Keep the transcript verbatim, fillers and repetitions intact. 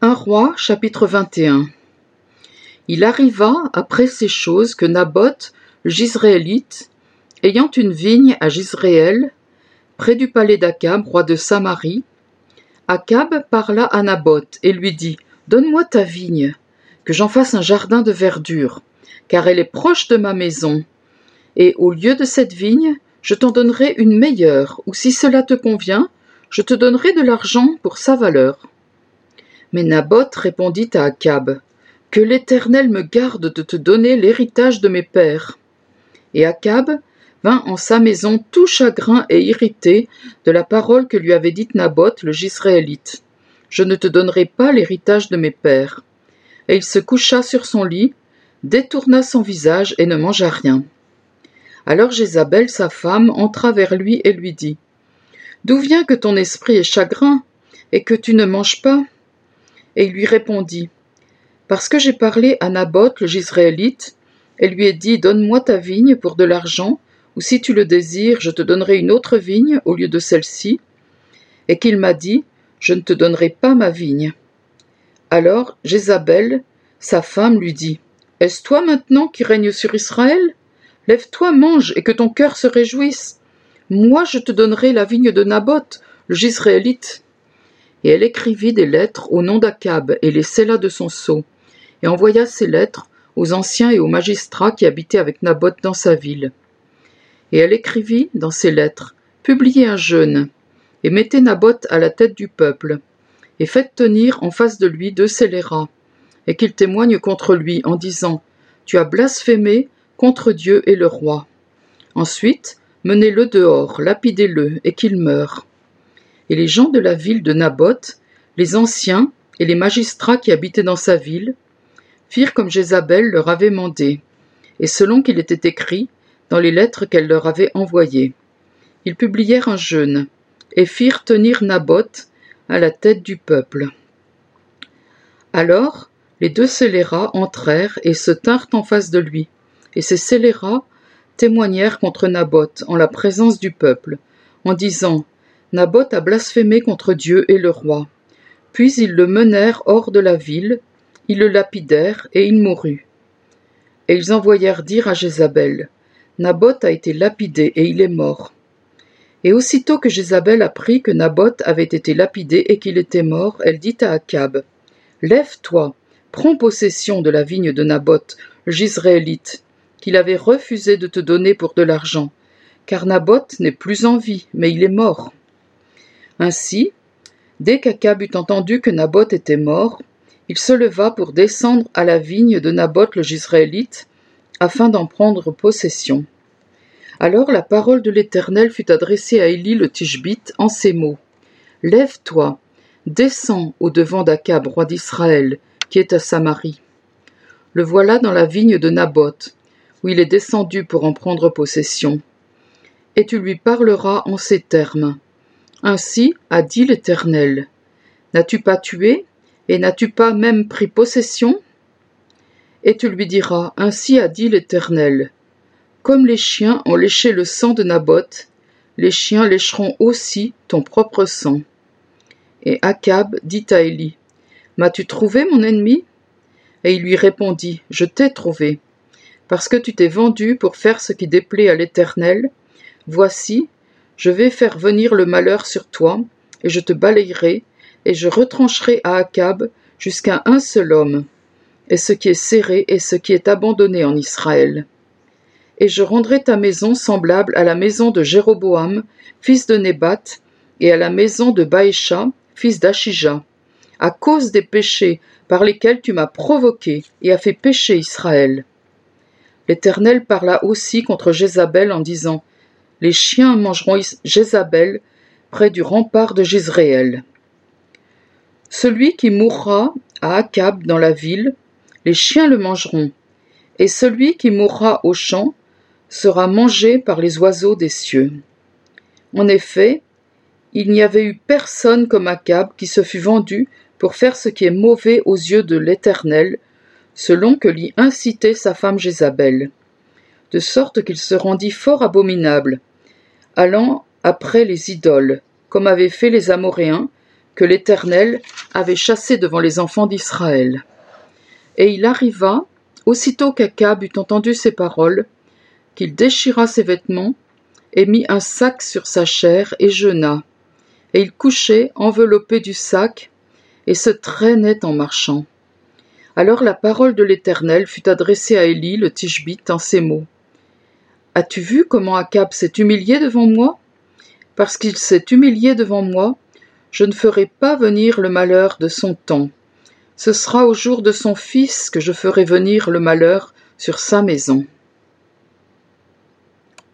un Roi, chapitre vingt et un. Il arriva, après ces choses, que Naboth, le Jizréelite, ayant une vigne à Jizréel, près du palais d'Akab, roi de Samarie, Akab parla à Naboth et lui dit « Donne-moi ta vigne, que j'en fasse un jardin de verdure, car elle est proche de ma maison, et au lieu de cette vigne, je t'en donnerai une meilleure, ou si cela te convient, je te donnerai de l'argent pour sa valeur. » Mais Naboth répondit à Akab, « Que l'Éternel me garde de te donner l'héritage de mes pères. » Et Akab vint en sa maison tout chagrin et irrité de la parole que lui avait dite Naboth le Jizréelite. « Je ne te donnerai pas l'héritage de mes pères. » Et il se coucha sur son lit, détourna son visage et ne mangea rien. Alors Jézabel, sa femme, entra vers lui et lui dit, « D'où vient que ton esprit est chagrin et que tu ne manges pas ?» Et il lui répondit, « Parce que j'ai parlé à Naboth le Jizréelite, et lui ai dit, donne-moi ta vigne pour de l'argent, ou si tu le désires, je te donnerai une autre vigne au lieu de celle-ci, et qu'il m'a dit, je ne te donnerai pas ma vigne. » Alors Jézabel, sa femme, lui dit, « Est-ce toi maintenant qui règnes sur Israël ? Lève-toi, mange, et que ton cœur se réjouisse. Moi je te donnerai la vigne de Naboth, le Jizréelite. » Et elle écrivit des lettres au nom d'Akab et les scella de son sceau, et envoya ces lettres aux anciens et aux magistrats qui habitaient avec Naboth dans sa ville. Et elle écrivit dans ces lettres, « Publiez un jeûne, et mettez Naboth à la tête du peuple, et faites tenir en face de lui deux scélérats, et qu'il témoigne contre lui en disant, « Tu as blasphémé contre Dieu et le roi. » Ensuite, menez-le dehors, lapidez-le, et qu'il meure. » Et les gens de la ville de Naboth, les anciens et les magistrats qui habitaient dans sa ville, firent comme Jézabel leur avait mandé, et selon qu'il était écrit dans les lettres qu'elle leur avait envoyées. Ils publièrent un jeûne, et firent tenir Naboth à la tête du peuple. Alors les deux scélérats entrèrent et se tinrent en face de lui, et ces scélérats témoignèrent contre Naboth en la présence du peuple, en disant « Naboth a blasphémé contre Dieu et le roi. » Puis ils le menèrent hors de la ville, ils le lapidèrent et il mourut. Et ils envoyèrent dire à Jézabel, « Naboth a été lapidé et il est mort. » Et aussitôt que Jézabel apprit que Naboth avait été lapidé et qu'il était mort, elle dit à Akab, « Lève-toi, prends possession de la vigne de Naboth, le Jizréelite, qu'il avait refusé de te donner pour de l'argent, car Naboth n'est plus en vie, mais il est mort. » Ainsi, dès qu'Akab eut entendu que Naboth était mort, il se leva pour descendre à la vigne de Naboth le Jizréelite, afin d'en prendre possession. Alors la parole de l'Éternel fut adressée à Élie le Tishbite en ces mots. « Lève-toi, descends au-devant d'Akab, roi d'Israël, qui est à Samarie. Le voilà dans la vigne de Naboth, où il est descendu pour en prendre possession. Et tu lui parleras en ces termes. Ainsi a dit l'Éternel. N'as-tu pas tué, et n'as-tu pas même pris possession ? Et tu lui diras, ainsi a dit l'Éternel. Comme les chiens ont léché le sang de Naboth, les chiens lécheront aussi ton propre sang. Et Akab dit à Élie, m'as-tu trouvé, mon ennemi ? Et il lui répondit, je t'ai trouvé. Parce que tu t'es vendu pour faire ce qui déplaît à l'Éternel, voici, je vais faire venir le malheur sur toi, et je te balayerai, et je retrancherai à Akab jusqu'à un seul homme, et ce qui est serré et ce qui est abandonné en Israël. Et je rendrai ta maison semblable à la maison de Jéroboam, fils de Nébat, et à la maison de Baécha, fils d'Achija, à cause des péchés par lesquels tu m'as provoqué et as fait pécher Israël. L'Éternel parla aussi contre Jézabel en disant, les chiens mangeront Jézabel près du rempart de Jizréel. Celui qui mourra à Akab dans la ville, les chiens le mangeront, et celui qui mourra au champ sera mangé par les oiseaux des cieux. En effet, il n'y avait eu personne comme Akab qui se fût vendu pour faire ce qui est mauvais aux yeux de l'Éternel, selon que l'y incitait sa femme Jézabel, de sorte qu'il se rendit fort abominable, allant après les idoles, comme avaient fait les Amoréens, que l'Éternel avait chassés devant les enfants d'Israël. Et il arriva, aussitôt qu'Akab eut entendu ces paroles, qu'il déchira ses vêtements et mit un sac sur sa chair et jeûna. Et il couchait enveloppé du sac et se traînait en marchant. Alors la parole de l'Éternel fut adressée à Élie le Tishbite en ces mots. « As-tu vu comment Akab s'est humilié devant moi ? Parce qu'il s'est humilié devant moi, je ne ferai pas venir le malheur de son temps. Ce sera au jour de son fils que je ferai venir le malheur sur sa maison. »